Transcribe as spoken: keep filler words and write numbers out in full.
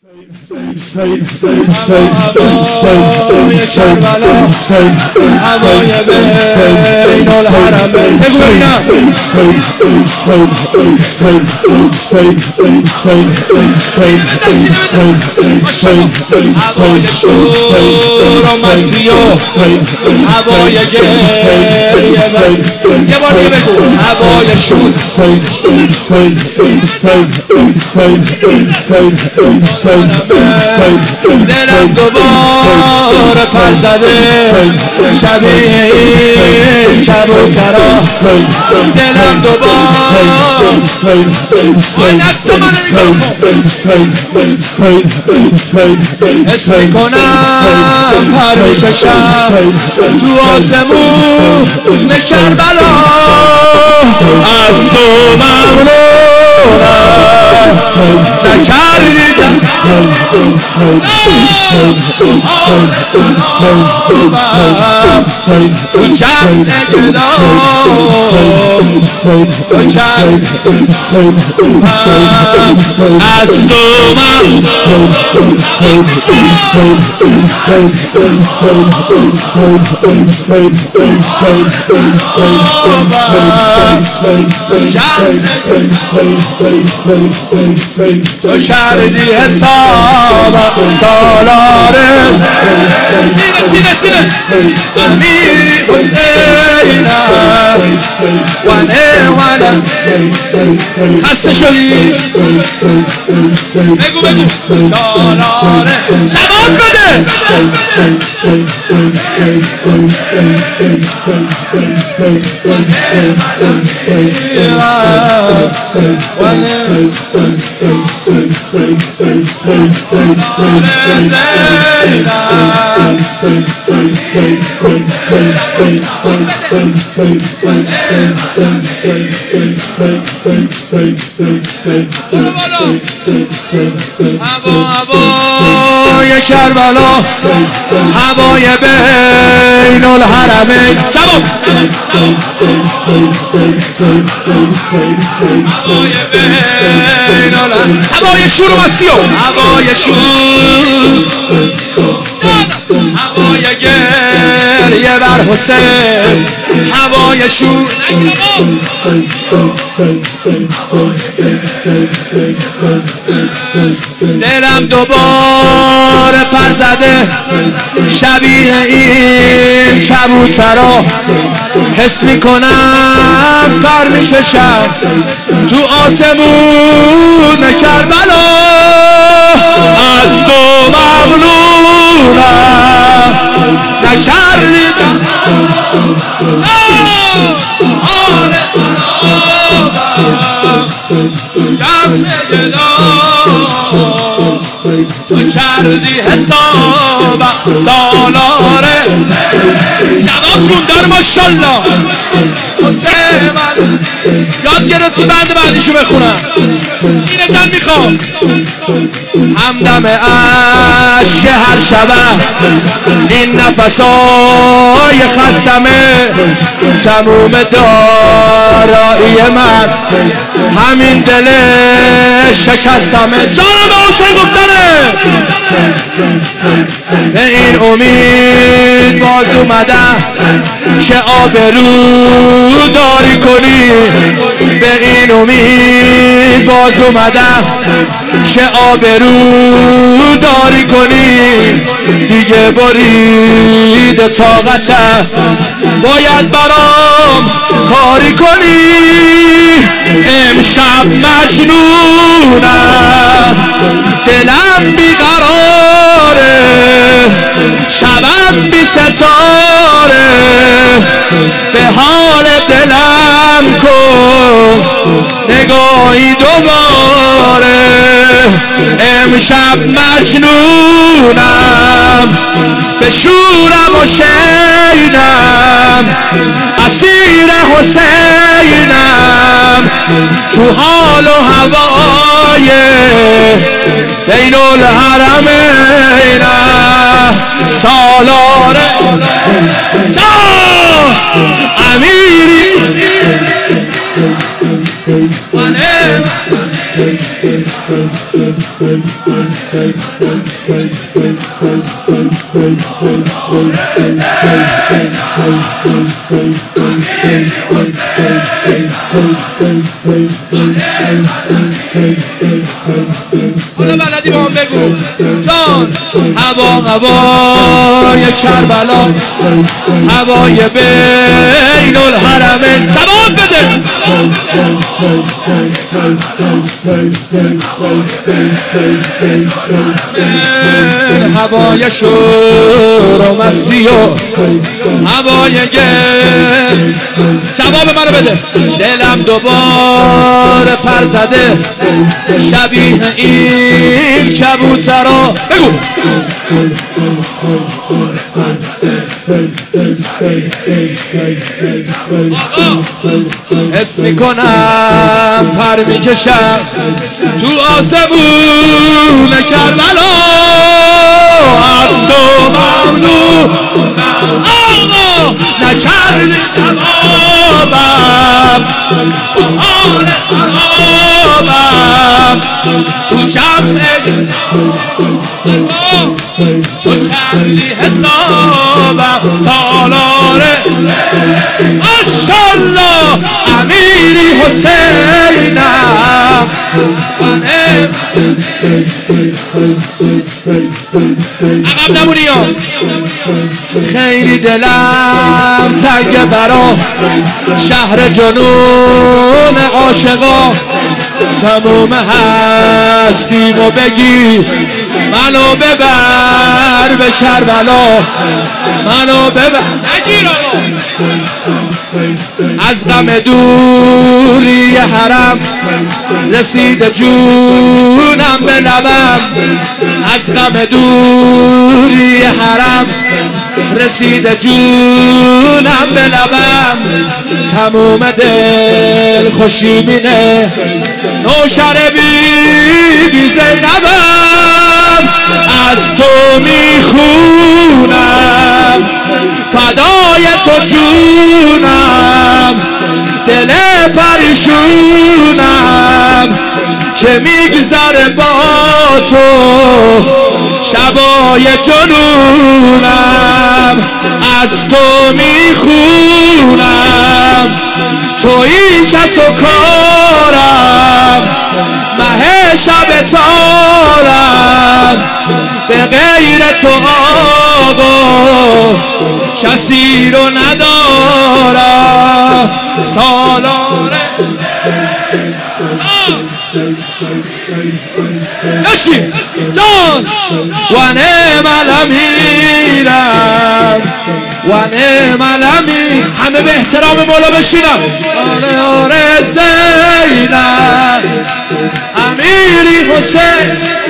هوای کربلا هوای بین الحرمین بگو ببینم هوای شور و مستی و هوای گریه یه بار دیگه بگو هوای شور دلم دوباره پر زده شبیه این کبوترا دلم دوباره آی نفس منو نگاه کن حس میکنم پر میکشم تو آسمون کربلا از تو ممنونم نکردیدم تو جمع گدا تو جمع از تو تو کردی حساب سالاره سینه سینه سینه امیری حسینم ونه ونه خسته شدی بگو بگو سالاره جواب بده هوای کربلا هوای بین الحرمین جواب هوای بین الحرمین هوای شور و مستی هوای شور هوای گریه بر حسین هوای شور دلم دوباره پر زده شبیه این کبوترا حس میکنم پر میکشم تو آسمون کربلا از تو ممنونم نکردیدم جمع گدا تو کردی حساب سالاره جواب شوندر ماشالله حسین من یاد گرفتی بند بعدیشو بخونم اینه جن میخوام همدم عشق هر شبه این نفسای خستمه تموم دارایی من همین دل شکستمه جانم به حسین گفتنه به این امید باز اومدم که آبرو داری کنی به این امید باز اومدم که آبرو داری کنی دیگه برید طاقتم باید برام کاری کنی امشب مجنونم دلم بیقراره شبم بی ستاره به حال دلم کن نگاهی دوباره امشب مجنونم به شورم و شینم اسیر حسینم تو حال و هوای بین الحرمین سالاره جا امیری حالا بلدی با هم بگو جان. هوا هوای کربلا، هوای بین الحرمین. جواب بده. هوای شور و مستی و هوای گل. جواب منو بده. دلم دوباره پر زده شبیه این کبوترا. بگو. حس میکنم پر میکشم تو آسمون کربلا، از تو ممنونم آقا نکردی جوابم، آن جوابم تو جمع تو کردی حسابم. سالاره ماشالله امیری حسینم. عقب نمونی ها. خیلی دلم تنگ برا شهر جنون عاشقا، تموم هستیمو بگی منو ببر به کربلا، منو ببر نگیر آقا. از غم دوری حرم رسیده جونم به لبم، از غم دوری حرم رسیده جونم به لبم. تموم دل خوشی مینه نوکر بی بی زینبم، از تو میخونم فدای تو جونم، دل پریشونم که میگذره با تو شبای جنونم. از تو میخونم تو این کس و کارم، مه شب تارم، به غیر تو آقا کسی رو ندارم. سالاره نشی جان و نعم الامیرم و نعم الامیر. همه به احترام مولا بشینم. آره آره زینب امیری حسین.